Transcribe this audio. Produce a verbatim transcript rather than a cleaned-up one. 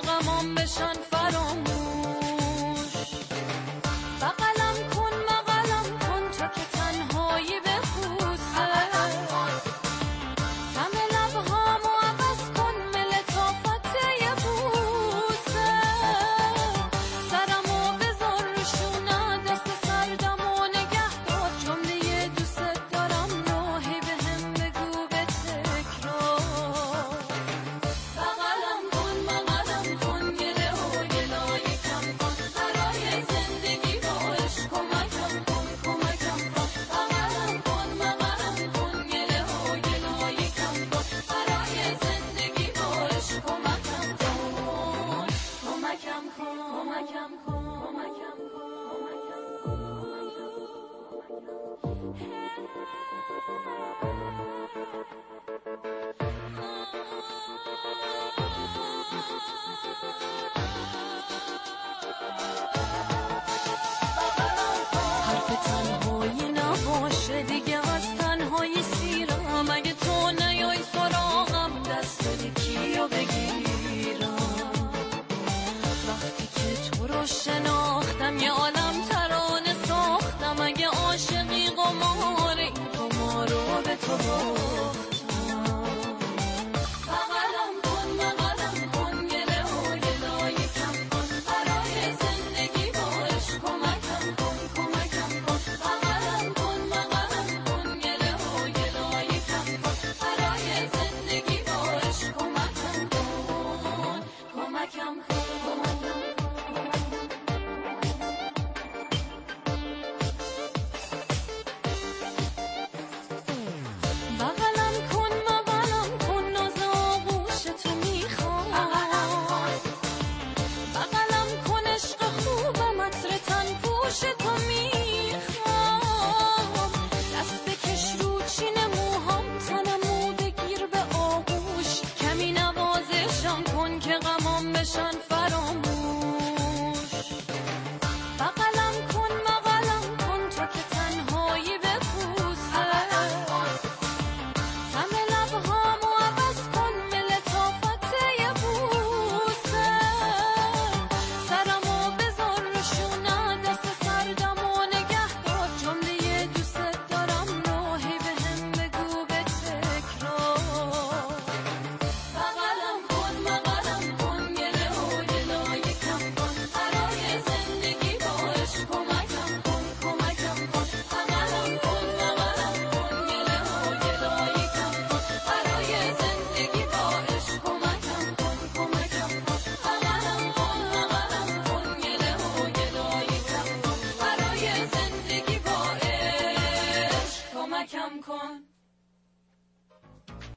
غمام بشن فراموش. بغلم کن مغلم کن تا که تنهایی بخوزه، دم لبهامو عوض کن ملطافت یه بوسه. سرمو بذار رو شونه، دست سردمو نگه دار، جمله دوست دارم رو هی بهم بگو به تکرار. بغلم کن مغلم کن گله و گلای کم کن، برای زندگی باش کمکم کن کمکم کن. بغلم کن مغلم کن گله و گلای کم کن، برای زندگی باش کمکم کن کمکم کن کمکم کن کمکم حرف تنهایی نباشه دیگه، از تنهایی سیرم. اگه تو نیای سراغم دست کیو بگیرم؟ وقتی که تو رو شناختم یه عالم ترانه ساختم. اگه عاشقی قمار این قمارو به تو باختم. بغلم کن مغلم کن گله و گلای کم کن، برای زندگی باش کمکم کن کمکم کن. بغلم کن مغلم کن گله و گلای کم کن، برای زندگی باش کمکم کن کمکم کن.